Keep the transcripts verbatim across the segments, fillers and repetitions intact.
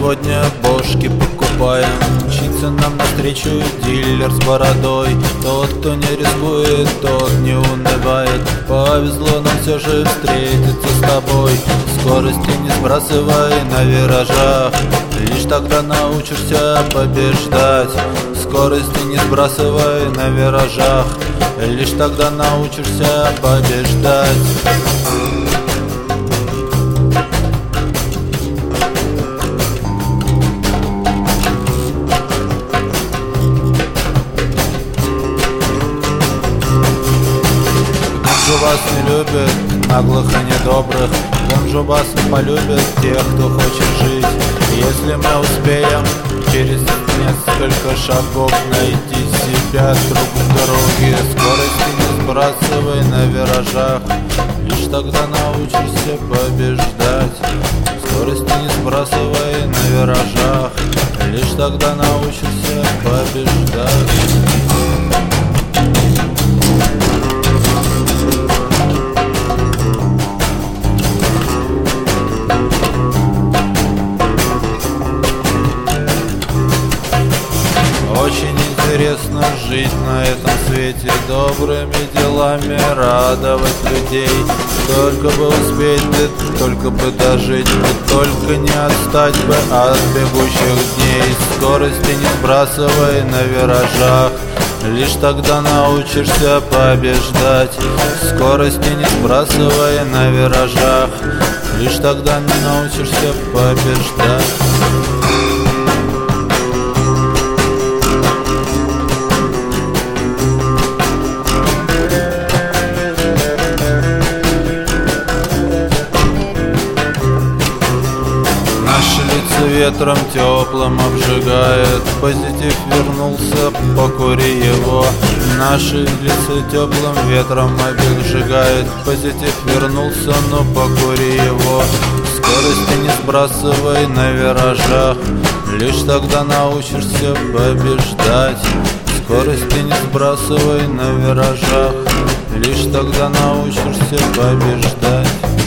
сегодня бошки покупаем. Мчится нам навстречу дилер с бородой. Тот, кто не рискует, тот не унывает. Повезло нам все же встретиться с тобой. Скорости не сбрасывай на виражах, лишь тогда научишься побеждать. Скорости не сбрасывай на виражах, лишь тогда научишься побеждать. Бомжу вас не любят, наглых и недобрых. Бомжу вас не полюбят тех, кто хочет жить. Если мы успеем через несколько шагов найти себя друг в дороге, скорости не сбрасывай на виражах, лишь тогда научишься побеждать. Скорости не сбрасывай на виражах, лишь тогда научишься побеждать. Очень интересно жить на этом свете, добрыми делами радовать людей. Только бы успеть бы, только бы дожить бы, только не отстать бы от бегущих дней. Скорости не сбрасывай на виражах, лишь тогда научишься побеждать. Скорости не сбрасывай на виражах, лишь тогда не научишься побеждать. Ветром теплым обжигает, позитив вернулся, покури его. Наши лица теплым ветром обжигает, позитив вернулся, но покури его. Скорости не сбрасывай на виражах, лишь тогда научишься побеждать. Скорости не сбрасывай на виражах, лишь тогда научишься побеждать.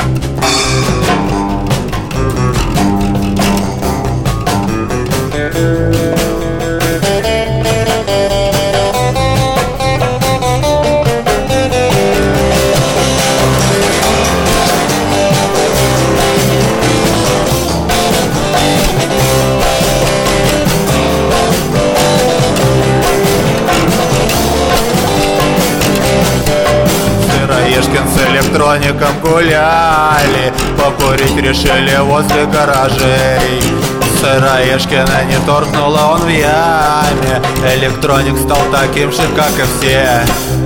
Сыроежкин с электроником гуляли, покурить решили возле гаражей. Сыроежкина не торкнула он в яме, электроник стал таким же, как и все.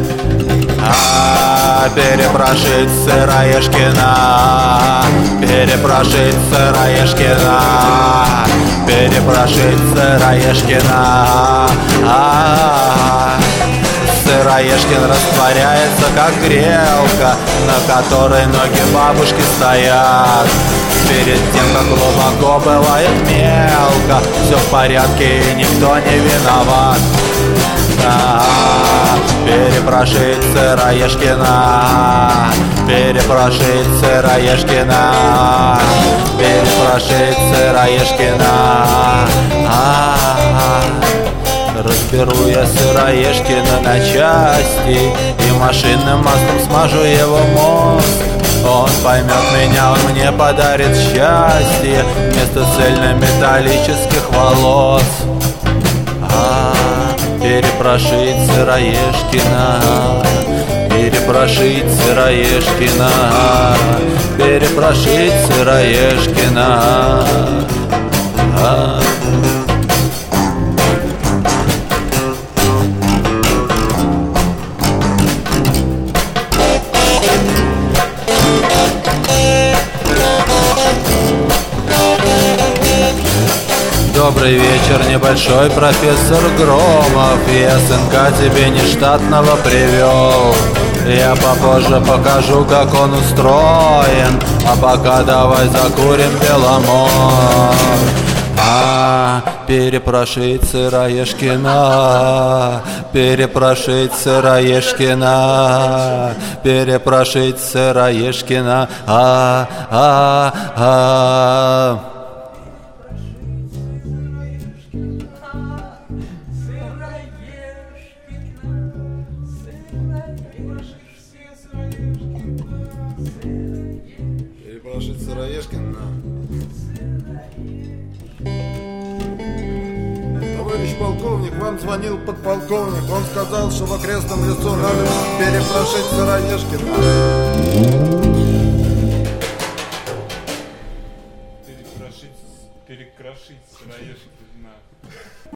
А перепрошить Сыроежкина, перепрошить Сыроежкина, перепрошить Сыроежкина. А Сыроежкин растворяется, как грелка, на которой ноги бабушки стоят. Перед тем, как глубоко бывает мелко, все в порядке и никто не виноват. А-а-а, перепрошить Сыроежкина, перепрошить Сыроежкина, перепрошить Сыроежкина. А-а-а. Разберу я Сыроежкина на части и машинным маслом смажу его мозг. Он поймет меня, он мне подарит счастье вместо цельнометаллических волос. А, перепрошить Сыроежкина, перепрошить Сыроежкина, перепрошить Сыроежкина. А. Добрый вечер, небольшой профессор Громов. Я сынка тебе нештатного привел. Я попозже покажу, как он устроен, а пока давай закурим Беломор. А, перепрошить Сыроежкина, перепрошить Сыроежкина, перепрошить Сыроежкина. А, а, а. Перепрошить Сыроежкин на. Товарищ полковник, вам звонил подполковник. Он сказал, что в окрестном лесу надо перепрошить Сыроежкина. Перекрошить, перекрошить Сыроежкина.